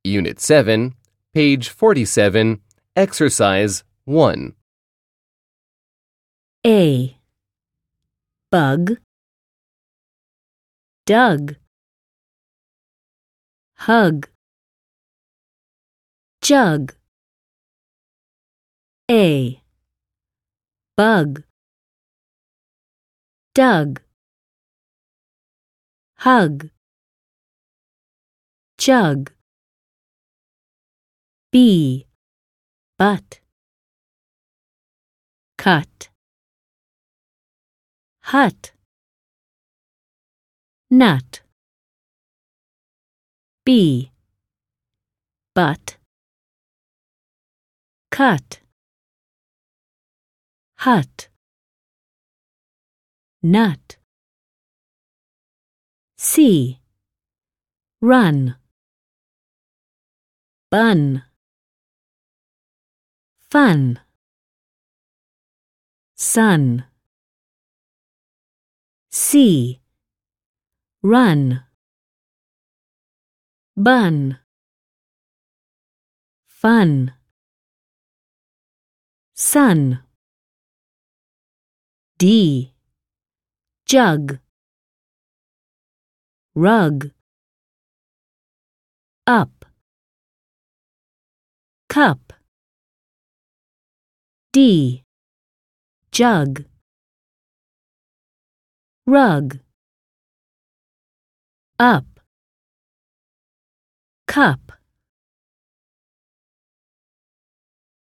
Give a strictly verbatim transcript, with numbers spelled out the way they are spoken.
Unit seven, page forty-seven, Exercise one. A. Bug. Dug. Hug. Jug. A. Bug. Dug. Hug. Jug. B. Butt. Cut. Hut. Nut. B. Butt. Cut. Hut. Nut. C. Run. Bun. Fun. Sun. C. Run. Bun. Fun. Sun. D. Jug. Rug. Up. Cup. D. Jug. Rug. Up. Cup.